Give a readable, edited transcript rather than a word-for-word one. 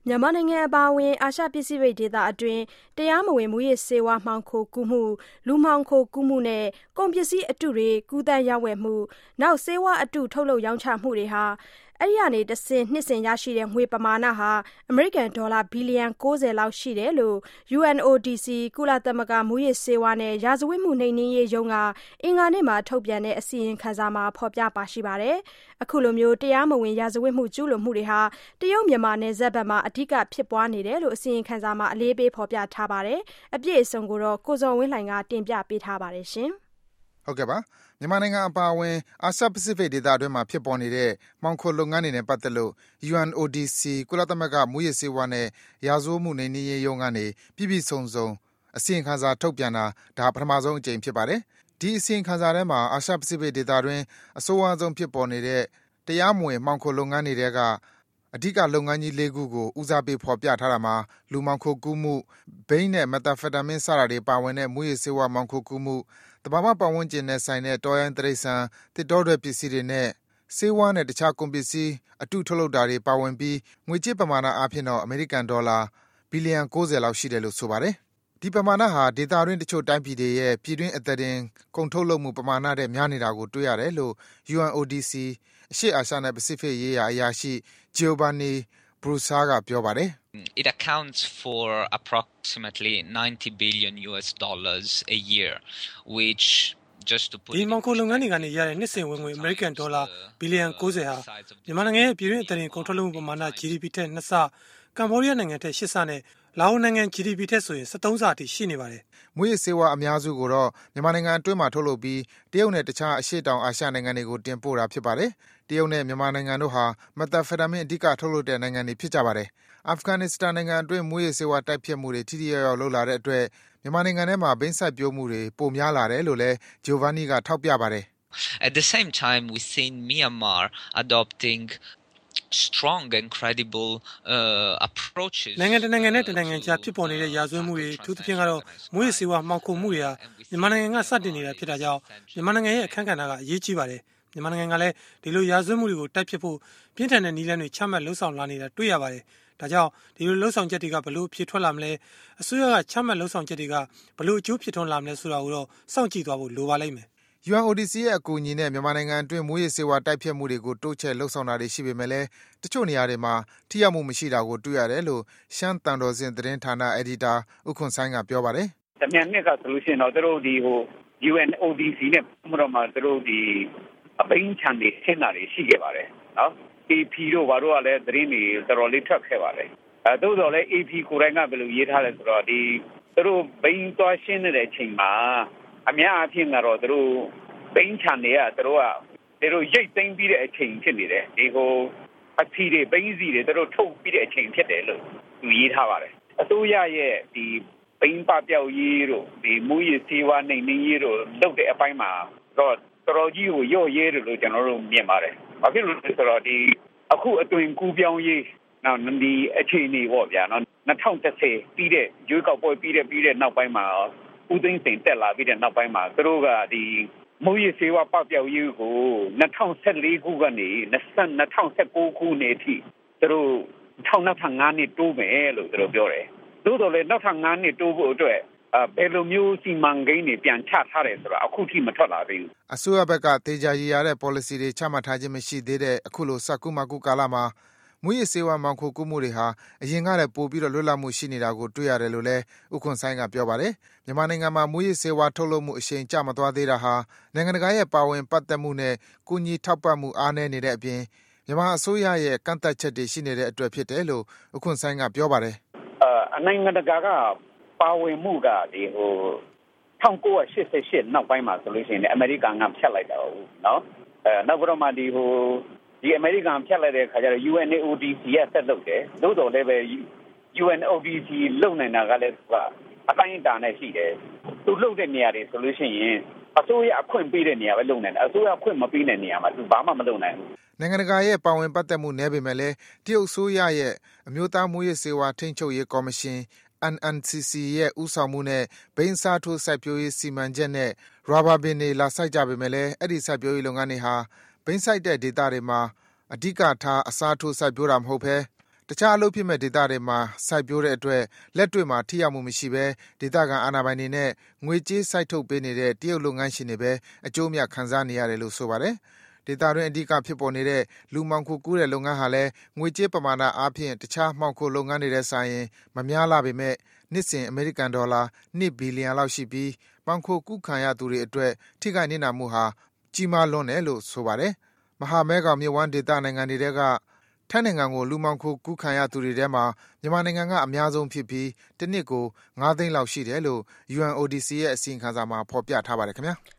မြန်မာနိုင်ငံအပါအဝင်အာရှပစိဖိတ်ဒေသအတွင်းတရားမဝင်မူရစ်ဆေးဝါးမှောင်ခိုကူးမှု၊လူမှောင်ခိုကူးမှုနဲ့ကုန်ပစ္စည်းအတုတွေကူးသန်းရောင်းဝယ်မှု၊ဆေးဝါးအတုထုတ်လုပ်ရောင်းချမှုတွေကနေတဆင့်နှစ်စဉ်ရရှိတဲ့ငွေပမာဏဟာ အမေရိကန်ဒေါ်လာဘီလီယံ 90 လောက်ရှိတယ်လို့ UNODC ကုလသမဂ္ဂမူးယစ်ဆေးဝါးနဲ့ရာဇဝတ်မှုနှိမ်နင်းရေးရုံးကအင်္ဂါနေ့မှာထုတ်ပြန်တဲ့အစီရင်ခံစာမှာဖော်ပြပါရှိပါတယ်။ အခုလိုတရားမဝင်ရာဇဝတ်မှုကျူးလွန်မှုတွေဟာတရုတ်မြန်မာနယ်စပ်ဘက်မှာအဓိကဖြစ်ပွားနေတယ်လို့အစီရင်ခံစာမှာအလေးပေးဖော်ပြထားပါတယ်။အပြည့်အစုံကိုကိုဇော်ဝင်းလှိုင်ကတင်ပြပေးထားပါတယ်။ဟုတ်ကဲ့ပါမြန်မာနိုင်ငံအပါအဝင်အာရှပစိဖိတ်ဒေသအတွင်းမှာဖြစ်ပေါ်နေတဲ့မှောင်ခိုလုပ်ငန်းတွေနဲ့ပတ်သက်လို့ UNODC ကုလသမဂ္ဂမူးယစ်ဆေးဝါးနဲ့ရာဇဝတ်မှုနှိမ်နင်းရေးရုံးကနေပြည့်ပြည့်စုံစုံအစီရင်ခံစာထုတ်ပြန်တာဒါပထမဆုံးအကြိမ်ဖြစ်ပါတယ်။ဒီအစီရင်ခံစာထဲမှာအာရှပစိဖိတ်ဒေသအတွင်းအဆိုးဝါးဆုံးဖြစ်ပေါ်နေတဲ့တရားမဝင်မှောင်ခိုလုပ်ငန်းတွေထဲကအဓိကလုပ်ငန်းကြီး 4 ခုကိုဦးစားပေးဖော်ပြထားတာမှာလူမှောင်ခိုကူးမှု၊ဘိန်းနဲ့မက်သာဖက်တာမင်းစတာတွေပါဝင်တဲ့မူးယစ်ဆေးဝါးမှောင်ခိုကူးမှု၊သဘာဝပတ်ဝန်းကျင်နဲ့ဆိုင်တဲ့တောရိုင်းတိရစ္ဆာန်၊သစ်တောထွက်ပစ္စည်းတွေနဲ့ဆေးဝါးနဲ့တခြားကုန်ပစ္စည်းအတုထုတ်လုပ်တာတွေပါဝင်ပြီးငွေကြေးပမာဏအားဖြင့်တော့အမေရိကန်ဒေါ်လာဘီလီယံ 90 လောက်ရှိတယ်လို့ဆိုပါတယ်။ဒီပမာဏဟာဒေသတွင်းတချို့တိုင်းပြည်တွေရဲ့ပြည်တွင်းအသားတင်ကုန်ထုတ်လုပ်မှုပမာဏထက်များနေတာကိုတွေ့ရတယ်လို့ UNODC အရှေ့အာရှနဲ့ပစိဖိတ်ရေးရာအရာရှိ Giovanni Brusa ကပြောပါတယ် It accounts for approximately $90 billion a year, which just to put ဒီမှောင်ခိုလုပ်ငန်းတွေကနေရတဲ့နှစ်စဉ်ဝင်ငွေအမေရိကန်ဒေါ်လာဘီလီယံ 90 ဟာမြန်မာနိုင်ငံရဲ့ပြည်တွင်းအသားတင်ကုန်ထုတ်လုပ်မှုပမာဏ GDP ထက်2ဆ၊ကမ္ဘောဒီးယားနိုင်ငံထက်8ဆနဲ့လာအိုနိုင်ငံ GDP ထက်ဆိုရင်13ဆအထိရှိနေပါတယ်။မူးယစ်ဆေးဝါးအများစုကိုတော့မြန်မာနိုင်ငံအတွင်းမှာထုတ်လုပ်ပြီးတရုတ်နဲ့တခြားအရှေ့တောင်အာရှနိုင်ငံတွေကိုတင်ပို့တာဖြစ်ပါတယ်။တရုတ်နဲ့မြန်မာနိုင်ငံတို့ဟာမက်သာဖက်တာမင်းအဓိကထုတ်လုပ်တဲ့နိုင်ငံတွေဖြစ်ကြပါတယ်။အာဖဂန်နစ္စတန်နိုင်ငံအတွင်းမူးယစ်ဆေးဝါးတိုက်ဖျက်မှုတွေထိထိရောက်ရောက်လုပ်လာတဲ့အတွက်မြန်မာနိုင်ငံထဲမှာဘိန်းစိုက်ပျိုးမှုတွေပိုများလာတယ်လို့လည်း Giovanni ကထောက်ပြပါတယ်။ At the same time we've seen Myanmar adopting strong and credible approaches နိုင်ငံတနိုင်ငံနဲ့တနိုင်ငံကြားဖြစ်ပေါ်နေတဲ့ရာဇဝတ်မှုတွေအထူးသဖြင့်ကတော့မူးယစ်ဆေးဝါးမှောင်ခိုမှုတွေဟာမြန်မာနိုင်ငံကစတင်နေတာဖြစ်တာကြောင့်မြန်မာနိုင်ငံရဲ့အခမ်းကဏ္ဍကအရေးကြီးပါတယ်။မြန်မာနိုင်ငံကလည်းဒီလိုရာဇဝတ်မှုတွေကိုတိုက်ဖျက်ဖို့ပြင်းထန်တဲ့နည်းလမ်းတွေချမှတ်လှုံ့ဆော်လာနေတာတွေ့ရပါတယ်။ဒါကြောင့်ဒီလိုလှုံ့ဆော်ချက်တွေကဘလို့အဖြစ်ထွက်လာမလဲအစိုးရကချမှတ်လှုံ့ဆော်ချက်တွေကဘလို့အကျိုးဖြစ်ထွန်းလာမလဲဆိုတာကိုတော့စောင့်ကြည့်သွားဖို့လိုပါလိမ့်မယ်။ UNODC ရဲ့အကူအညီနဲ့မြန်မာနိုင်ငံအတွင်းမူးယစ်ဆေးဝါးတိုက်ဖျက်မှုတွေကိုတိုးချဲ့လှုံ့ဆော်တာတွေရှိပေမဲ့လည်းတချို့နေရာတွေမှာထိရောက်မှုမရှိတာကိုတွေ့ရတယ်လို့ရှမ်းသံတော်ဆင့်သတင်းဌာနအယ်ဒီတာဦးခွန်ဆိုင်းကပြောပါတယ်။တမြန်နှစ်ကဆိုလို့ရှိရင်တော့သူတို့ဒီUNODC နဲ့မှသူတို့ဒီအပိန်းချန်တွေဆင်းတာတွေရှိခဲ့ပါတယ်နော်။ AP တို့ဘာတို့ကလည်းသတင်းတွေတော်တော်လေးထွက်ခဲ့ပါတယ်။သို့တော်လည်း AP ကိုယ်တိုင်ကဘယ်လိုရေးထားလဲဆိုတော့ဒီသူတို့ဘိန်းသွားရှင်းနေတဲ့အချိန်မှာအများအားဖြင့်ကတော့သူတို့ဘိန်းချန်တွေကသူတို့ရိတ်သိမ်းပြီးတဲ့အချိန်ဖြစ်နေတယ်ဒီအစီတွေဘိန်းစီတွေသူတို့ထုတ်ပြီးတဲ့အချိန်ဖြစ်တယ်လို့သူရေးထားပါတယ်အစိုးရရဲ့ဒီဘိန်းပပျောက်ရေးတို့ဒီမူရစ်ဆေးဝါးနှိမ်နင်းရေးတို့လုပ်တဲ့အပိုင်းမှာတော့တော်ကြီးကိုရော့ရဲတယ်လို့ကျွန်တော်တို့မြင်ပါတယ်ဘာဖြစ်လို့လဲဆိုတော့ဒီအခုအသွင်ကူးပြောင်းရေးနောက်ဒီအခြေအနေပေါ့ဗျာနော်2010ပြီးတဲ့ရွေးကောက်ပွဲပြီးတဲ့နောက်ပိုင်းမှာဦးသိန်းစိန်တက်လာပြီးတဲ့နောက်ပိုင်းမှာသူတို့ကဒီမူရစ်ဆေးဝါးပပျောက်ရေးကို2014ခုကနေ2019ခုနှစ်အထိသူတို့နောက်ထပ်5နှစ်တိုးမယ်လို့သူတို့ပြောတယ်သို့တော်လည်းနောက်ထပ်5နှစ်တိုးဖို့အတွက်ဘယ်လိုမျိုးစီမံကိန်းတွေပြန်ချထားတယ်ဆိုတာအခုထိမထွက်လာသေးဘူးအစိုးရဘက်ကတေချာရည်ရတဲ့ policy တွေချမှတ်ထားခြင်းမရှိသေးတဲ့အခုလိုစကူမကူကာလမှာမူရစ်ဆေးဝါးမှောင်ခိုကူးမှုတွေဟာအရင်ကတည်းကပိုပြီးလွတ်လပ်မှုရှိနေတာကိုတွေ့ရတယ်လို့လည်းဦးခွန်ဆိုင်းကပြောပါတယ်။မြန်မာနိုင်ငံမှာမူရစ်ဆေးဝါးထုတ်လုပ်မှုအရှိန်ကျမသွားသေးတာဟာနိုင်ငံတကာရဲ့ပါဝင်ပတ်သက်မှုနဲ့ကူညီထောက်ပံ့မှုအားနည်းနေတဲ့အပြင်မြန်မာအစိုးရရဲ့ကန့်သတ်ချက်တွေရှိနေတဲ့အတွက်ဖြစ်တယ်လို့ဦးခွန်ဆိုင်းကပြောပါတယ်။နိုင်ငံတကာကပါဝင်မှုကဒီ1988နောက်ပိုင်းမှာဆိုလို့ရှိရင်အမေရိကန်ကဖျက်လိုက်တာဟုတ်နော်။နောက်ပြီးတော့မှဒီအမေရိကန်ဖျက်လိုက်တဲ့ခါကျတော့ UNODC ကဆက်လုပ်တယ်။သို့တော်လည်းပဲ UNODC လုပ်နေတာကလည်းအတိုင်းအတာနဲ့ရှိတယ်။သူလုပ်တဲ့နေရာတွေဆိုလို့ရှိရင်အစိုးရအခွင့်ပေးတဲ့နေရာပဲလုပ်နိုင်တယ်။အစိုးရအခွင့်မပေးတဲ့နေရာမှာသူဘာမှမလုပ်နိုင်ဘူး။နိုင်ငံတကာရဲ့ပါဝင်ပတ်သက်မှုနည်းပေမဲ့လည်းတရုတ်အစိုးရရဲ့အမျိုးသားမူရစ်ဆေးဝါးထိန်းချုပ်ရေးကော်မရှင် NNCC ရဲ့ဦးဆောင်မှုနဲ့ဘိန်းစားထိုးစိုက်ပျိုးရေးစီမံချက်နဲ့ရာဘာပင်တွေလာစိုက်ကြပေမဲ့လည်းအဲ့ဒီစိုက်ပျိုးရေးလုပ်ငန်းတွေဟာဘိန်းစိုက်တဲ့ဒေသတွေမှာအဓိကထားအစားထိုးစိုက်ပျိုးတာမဟုတ်ဘဲတခြားအလုပ်ဖြစ်မဲ့ဒေသတွေမှာစိုက်ပျိုးတဲ့အတွက်လက်တွေ့မှာထိရောက်မှုမရှိဘဲဒေသခံအာဏာပိုင်တွေနဲ့ငွေကြေးစိုက်ထုတ်ပေးနေတဲ့တရုတ်လုပ်ငန်းရှင်တွေပဲအကျိုးမြတ်ခံစားနေရတယ်လို့ဆိုပါတယ်။ဒေသတွင်းအဓိကဖြစ်ပေါ်နေတဲ့လူမှောင်ခိုကူးတဲ့လုပ်ငန်းဟာလည်းငွေကြေးပမာဏအားဖြင့်တခြားမှောင်ခိုလုပ်ငန်းတွေနဲ့ဆိုင်ရင်မများလှပေမဲ့နှစ်စဉ်အမေရိကန်ဒေါ်လာ2 ဘီလီယံလောက်ရှိပြီးမှောင်ခိုကူးခံရသူတွေအတွက်ထိခိုက်နစ်နာမှုဟာကြီးမားလွန်းတယ်လို့ဆိုပါတယ်။မဟာမဲခေါင်မြစ်ဝှမ်းဒေသနိုင်ငံတွေကထိုင်းနိုင်ငံကိုလူမှောင်ခိုကူးခံရသူတွေထဲမှာမြန်မာနိုင်ငံကအများဆုံးဖြစ်ပြီးတစ်နှစ်ကို9 သိန်းလောက်ရှိတယ်လို့ UNODC ရဲ့အစီရင်ခံစာမှာဖော်ပြထားပါတယ်ခင်ဗျာ။